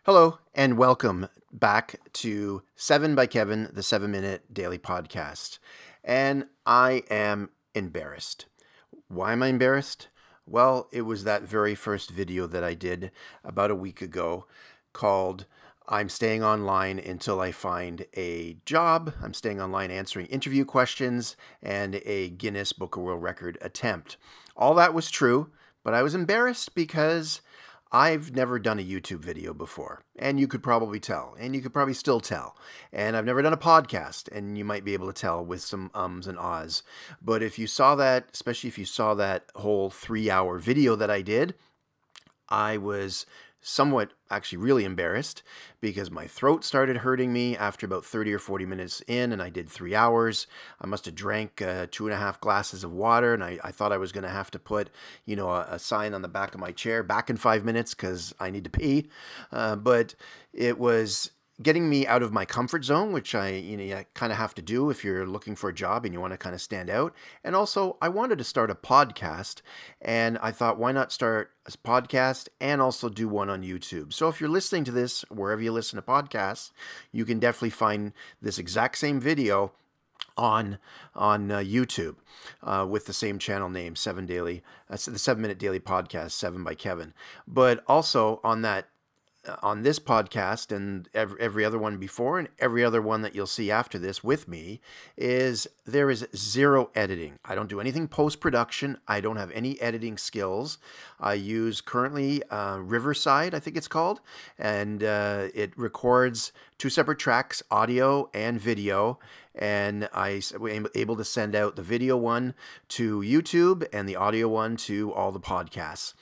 Hello, and welcome back to 7 by Kevin, the 7-Minute Daily Podcast. And I am embarrassed. Why am I embarrassed? Well, it was that very first video that I did about a week ago called I'm staying online until I find a job. I'm staying online answering interview questions and a Guinness Book of World Record attempt. All that was true, but I was embarrassed because I've never done a YouTube video before, and you could probably tell, and you could probably still tell. And I've never done a podcast, and you might be able to tell with some ums and ahs. But if you saw that, especially if you saw that whole 3-hour video that I did, I was somewhat actually really embarrassed because my throat started hurting me after about 30 or 40 minutes in, and I did 3 hours. I must have drank 2.5 glasses of water, and I thought I was going to have to put, a sign on the back of my chair, back in 5 minutes because I need to pee. But it was getting me out of my comfort zone, which I kind of have to do if you're looking for a job and you want to kind of stand out. And also, I wanted to start a podcast, and I thought, why not start a podcast and also do one on YouTube? So if you're listening to this, wherever you listen to podcasts, you can definitely find this exact same video on YouTube with the same channel name, the 7-Minute Daily Podcast, 7 by Kevin. But also on this podcast and every other one before and every other one that you'll see after this with me there is zero editing. I don't do anything post-production. I don't have any editing skills. I use currently Riverside, I think it's called, and it records 2 separate tracks, audio and video, and I was able to send out the video one to YouTube and the audio one to all the podcasts.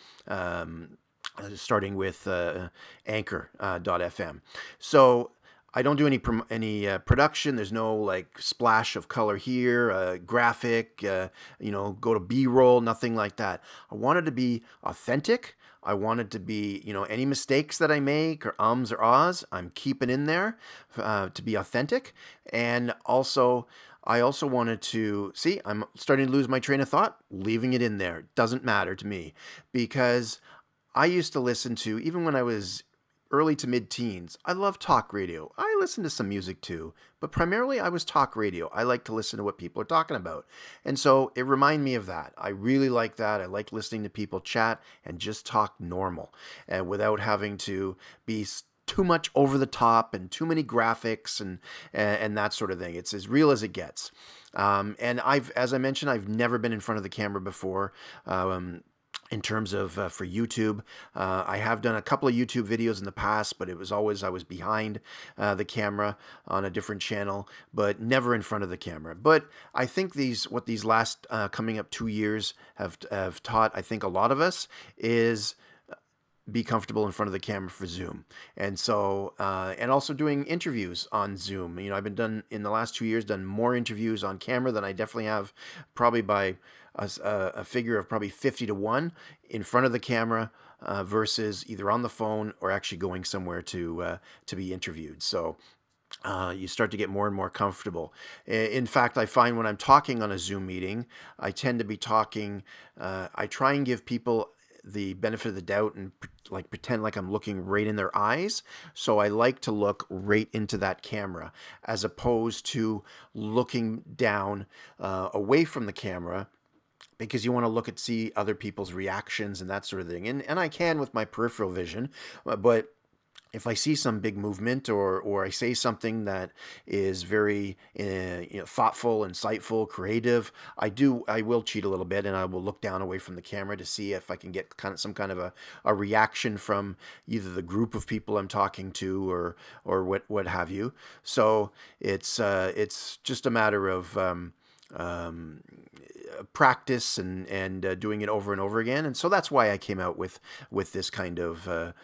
Starting with Anchor.fm. So I don't do any production. There's no splash of color here, graphic, go to B-roll, nothing like that. I wanted to be authentic. I wanted to be, any mistakes that I make or ums or ahs, I'm keeping in there to be authentic. And also, I also wanted to, I'm starting to lose my train of thought, leaving it in there. Doesn't matter to me because I used to listen to, even when I was early to mid-teens, I love talk radio. I listen to some music too, but primarily I was talk radio. I like to listen to what people are talking about. And so it reminded me of that. I really like that. I like listening to people chat and just talk normal and without having to be too much over the top and too many graphics and that sort of thing. It's as real as it gets. And as I mentioned, I've never been in front of the camera before. In terms of for YouTube, I have done a couple of YouTube videos in the past, but it was always I was behind the camera on a different channel, but never in front of the camera. But I think what these last coming up 2 years have taught, I think a lot of us, is be comfortable in front of the camera for Zoom. And so, and also doing interviews on Zoom. I've been in the last 2 years, done more interviews on camera than I definitely have probably by a figure of probably 50 to 1 in front of the camera versus either on the phone or actually going somewhere to be interviewed. So you start to get more and more comfortable. In fact, I find when I'm talking on a Zoom meeting, I tend to be talking, I try and give people the benefit of the doubt and pretend like I'm looking right in their eyes. So I like to look right into that camera as opposed to looking down away from the camera, because you want to see other people's reactions and that sort of thing. And I can with my peripheral vision, but if I see some big movement or I say something that is very thoughtful, insightful, creative, I will cheat a little bit and I will look down away from the camera to see if I can get some kind of a reaction from either the group of people I'm talking to or what have you. So it's just a matter of practice and doing it over and over again. And so that's why I came out with this kind of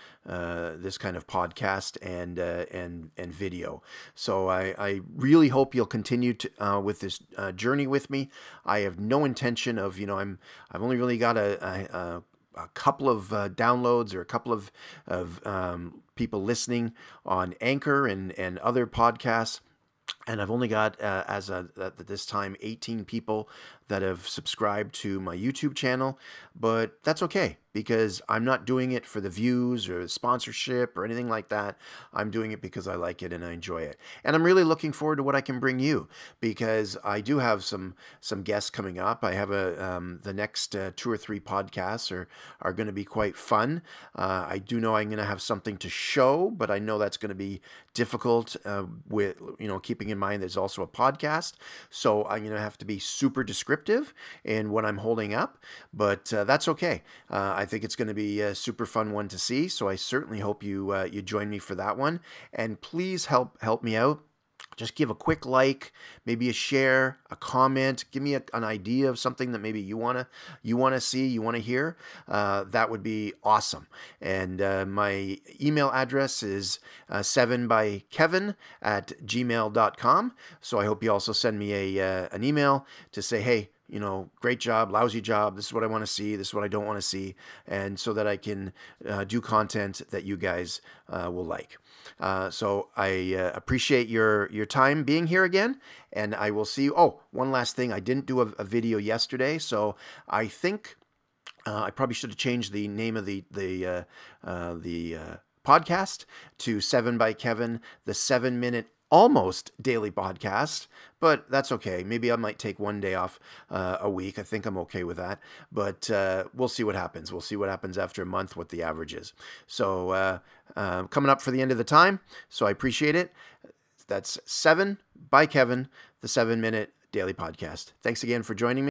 podcast and video. So I really hope you'll continue to with this journey with me. I have no intention of I've only really got a couple of downloads or a couple of people listening on Anchor and other podcasts. And I've only got, at this time, 18 people that have subscribed to my YouTube channel, but that's okay. because I'm not doing it for the views or sponsorship or anything like that. I'm doing it because I like it and I enjoy it. And I'm really looking forward to what I can bring you, because I do have some guests coming up. I have the next 2 or 3 podcasts are going to be quite fun. I do know I'm going to have something to show, but I know that's going to be difficult with keeping in mind there's also a podcast. So I'm going to have to be super descriptive in what I'm holding up, but that's okay. I think it's going to be a super fun one to see. So I certainly hope you join me for that one. And please help me out. Just give a quick like, maybe a share, a comment. Give me an idea of something that maybe you wanna see, you wanna hear. That would be awesome. And my email address is 7bykevin@gmail.com. So I hope you also send me an email to say, hey, great job, lousy job. This is what I want to see. This is what I don't want to see. And so that I can do content that you guys will like. So I appreciate your time being here again. And I will see you. Oh, one last thing. I didn't do a video yesterday. So I think I probably should have changed the name of the podcast to 7 by Kevin, the 7-minute almost daily podcast, but that's okay. Maybe I might take one day off a week. I think I'm okay with that, but we'll see what happens. We'll see what happens after a month, what the average is. So coming up for the end of the time, so I appreciate it. That's 7 by Kevin, the 7-minute daily podcast. Thanks again for joining me.